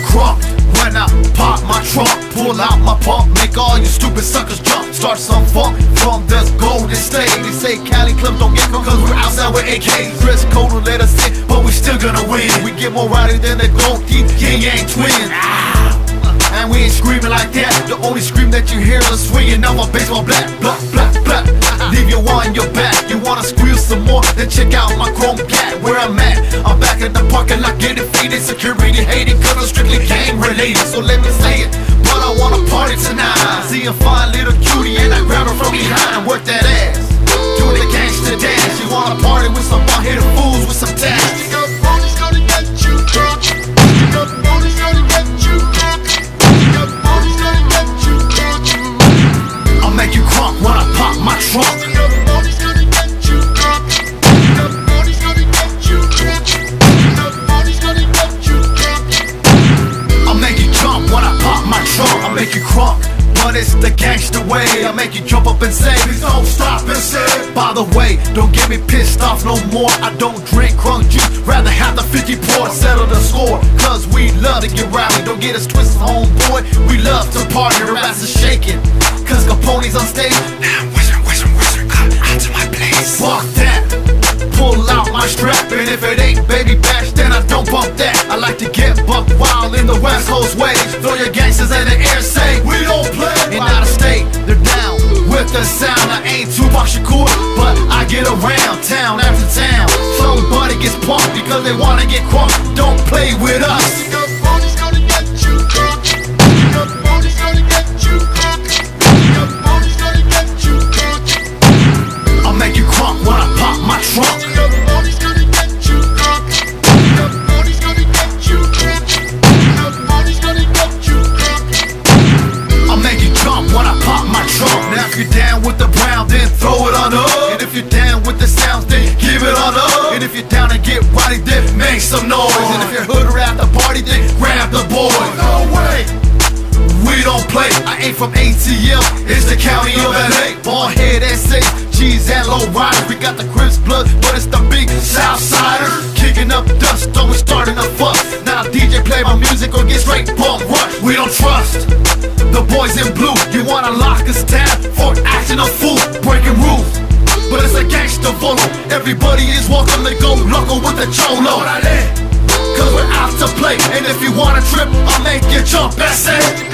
crunk when I pop my trunk. Pull out my pump, make all you stupid suckers jump. Start some funk from this Golden State. They say Cali clubs don't get cause we're outside with AKs. Dress code will let us in, but we still gonna win. We get more rowdy than the Gold Teeth Yin Yang Twins. And we ain't screaming like that. The only scream that you hear is swinging on my baseball bat. Blah, blah, blah. Leave your one in your back. You wanna squeal some more? Then check out my chrome cat. Where I'm at, I'm back in the parking lot getting faded. Security hating cause I'm strictly gang related. So let me say it, but I wanna party tonight. See a fine little cutie and I grab her from behind and work that ass. Do the gangster dance. You wanna party with some hard-headed fools with some tats. Make you crunk when I pop my trunk. I'll make you jump when I pop my trunk. I'll make you crunk, but it's the gangster way. I'll make you jump up and say, please don't stop and say. By the way, don't get me pissed off no more. I don't drink crunk juice, rather have the 50 pour. Settle the score, cause we love to get rowdy. Don't get us twisted, homeboy, we love to party. Your ass is shaking cause Capone's on stage. Now wizard, come out to my place. Fuck that, pull out my strap. And if it ain't Baby Bash, then I don't bump that. I like to get buck wild in the West Coast ways. Throw your gangsters in the air, say we don't play. And out of state, they're down with the sound. I ain't Tupac Shakur, but I get around town after town. Somebody gets pumped because they wanna get crunk. Don't play with us. Make you crunk when I pop my trunk. I'll make you jump when I pop my trunk. Now if you're down with the brown, then throw it on up. And if you're down with the sounds, then give it on up. And if you're down to get rowdy, then make some noise. And if you're hooder at the party, then grab the boys. No way, we don't play. I ain't from ATL, it's the county of LA. Ball head essays, G's and low riders. We got the Crips blood, but it's the big Southsiders. Kicking up dust, always starting a fuss. Now DJ play my music or get straight bum rush. We don't trust the boys in blue. You wanna lock us down for acting a fool, breaking rules, but it's a gangster volo. Everybody is welcome to go loco with the cholo. Cause we're out to play, and if you wanna trip, I'll make you jump, that's it.